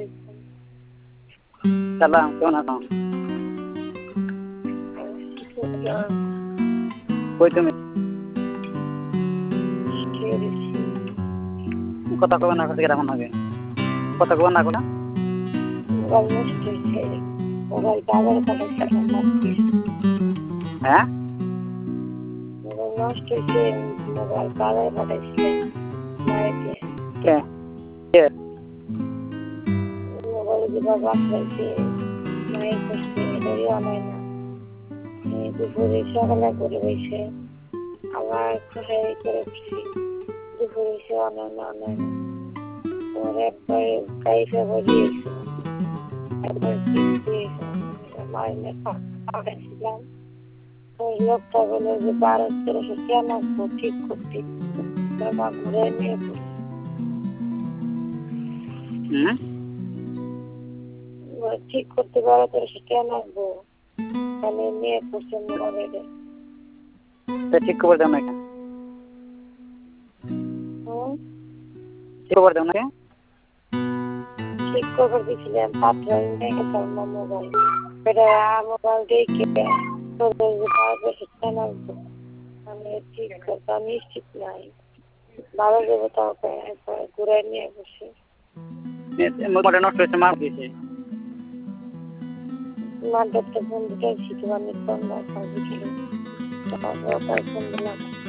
সালাম, কেমন আছো? কই তুমি? কথা কবে না থেকে রাখো নাকি? কথা কবে না কথা? হ্যাঁ? কে? কে? সকালে করে বসে আবার করে উঠছি দুপুরে এসে অনয় পরে একবার গাড়িটা বলিয়েছিল একবার পাঠাইছিলাম ওই লোকটা বলে যে 1200-1300 কেন ঠিক করতে বাবা ঘুরে নিয়ে ঠিক করতে 1200-1300 কেন আসবো তাহলে নিয়ে পড়ছে মোবাইলে ঠিক খবর দাও না কেন? ঠিক খবর দাও না কেন? ঠিক খবর দিয়েছিলাম পাত্র নিয়ে গেছিলাম মোবাইল এটা মোবাইল দেখে তোদের যে 1200 কেন আসবো আমি ঠিক করতে নিশ্চিত নাই ভালো দেবো তাকে ঘুরে নিয়ে বসে মোবাইলটা নষ্ট হয়েছে মার দিয়েছে মার একটা বন্ধুটাই শিখে আমি ফোন দিলাম